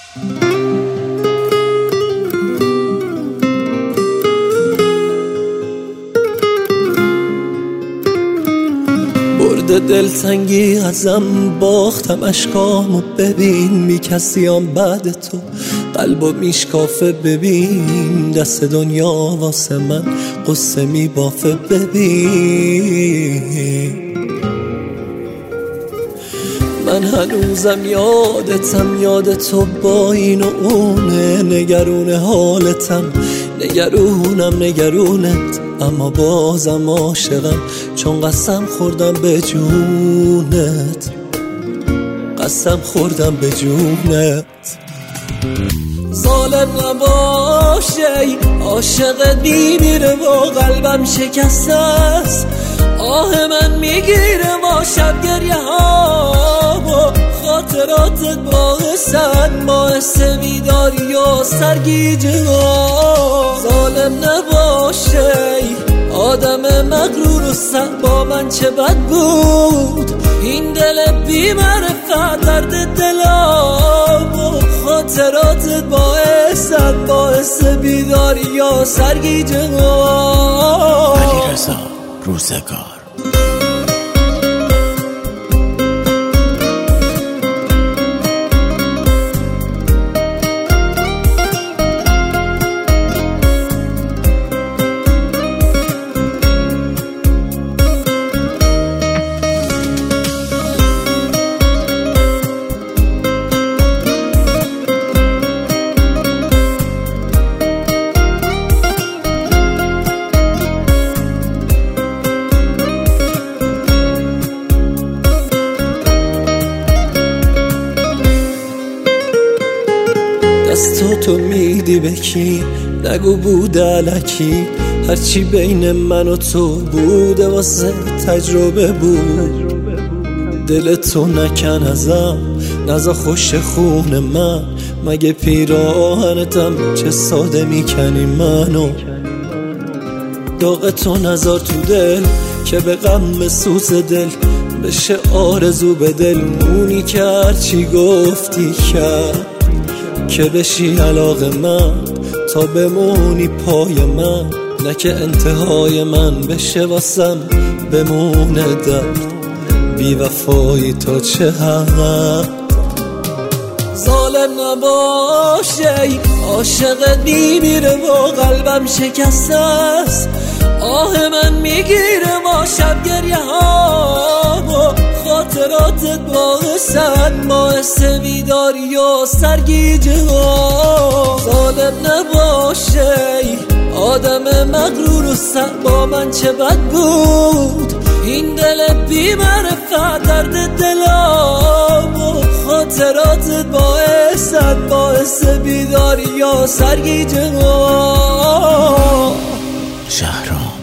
برده دلتنگی ازم، باختم اشکامو ببین، بی کسیام بعد تو قلبو میشکافه. ببین دست دنیا واسه من قصه میبافه. ببین من هنوزم یادتم، یاد تو با این و اونه، نگرون حالتم، نگرونت، اما بازم عاشقم، چون قسم خوردم به جونت، قسم خوردم به جونت. ظالم نباشه، عاشقت میمیره و قلبم شکسته است، آه من میگیره با شب گریه ها و خاطراتت باعث بیداری و سرگیجه ها. ظالم نباشه، آدم مغرور و سر با من چه بد بود، این دل بی معرفت درد دلم و خاطراتت باعث بیداری و سرگیجه ها. علیرضا روزگار. تو میدی به کی، نگو بوده الکی، هرچی بین من و تو بوده واسه تجربه بود. دل تو نکن ازم، نزا خوش خون من، مگه پیراهنتم چه ساده میکنی منو. داغ تو نزار تو دل که به غم سوز دل بشه آرزو به دل، مونی که هرچی گفتی کرد که بشی علاقه من، تا بمونی پای من، نه که انتهای من بشه واسم بمونه درد، بی وفایی تا چه حد. ظالم نباشه، عاشقت میمیره و قلبم شکسته است، آه من میگیره با شب گریه ها و خاطراتت باعث بیداری و سرگیجه ها. ظالم نباشه، آدم مغرور و سر با من چه بد بود، این دل بی معرفت درد دلم و خاطراتت باعث بیداری و سرگیجه ها. شهرام.